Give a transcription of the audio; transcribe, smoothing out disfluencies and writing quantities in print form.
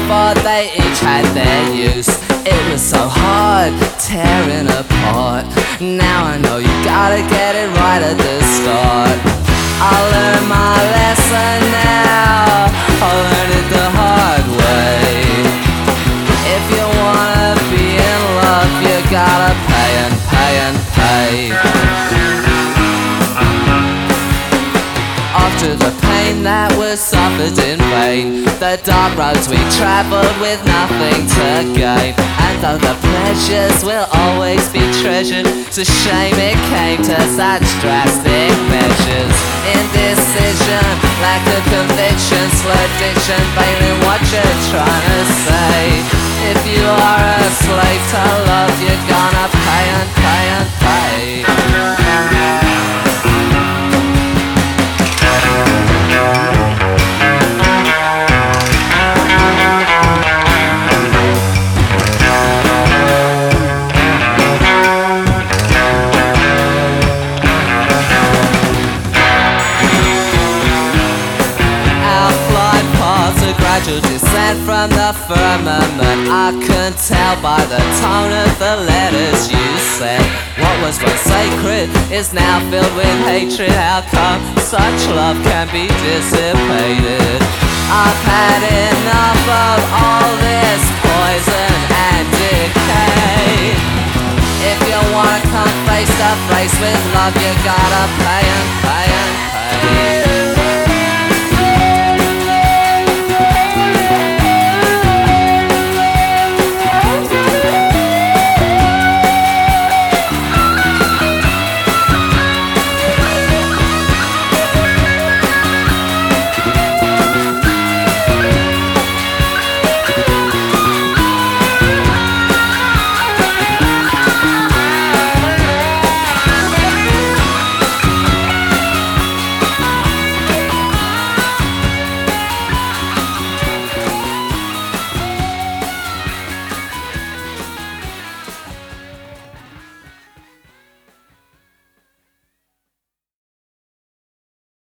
thought they each had their use. It was so hard, tearing apart. Now I know you gotta get it right at the start. I learned my lesson now, I learned it the hard way. If you wanna be in love, you gotta pay and pay and pay. After the pain that was suffered in vain, the dark roads we travelled with nothing to gain. And though the pleasures will always be treasured, it's a shame it came to such drastic measures. Indecision, lack of conviction, slurred diction, failing what you're trying to say. If you are a slave to love, you're gonna pay and pay and pay. Gradual descent from the firmament. I could tell by the tone of the letters you said. What was once sacred is now filled with hatred. How come such love can be dissipated? I've had enough of all this poison and decay. If you wanna come face to face with love, you gotta pay and pay and pay.